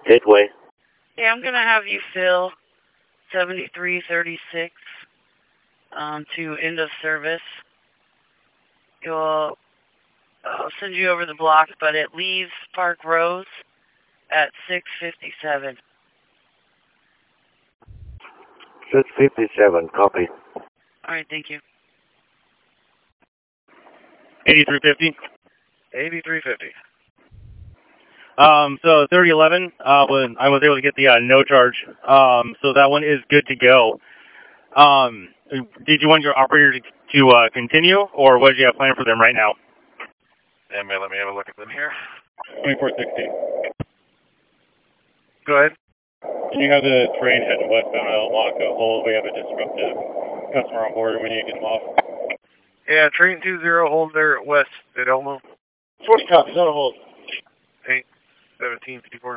Gateway. Yeah, I'm going to have you fill 7336 to end of service. I'll send you over the block, but it leaves Park Rose at 6:57. 6:57, copy. All right, thank you. 8350. 8350. So 3011, I was able to get the no charge. So that one is good to go. Did you want your operator to continue, or what did you have planned for them right now? And let me have a look at them here. 2460. Go ahead. Can you have the train heading westbound out of Monaco? Hold, we have a disruptive customer on board, and we need to get them off. Yeah, train 20, hold there west at Elmo. 40 copies, on hold. 8, 17, 54.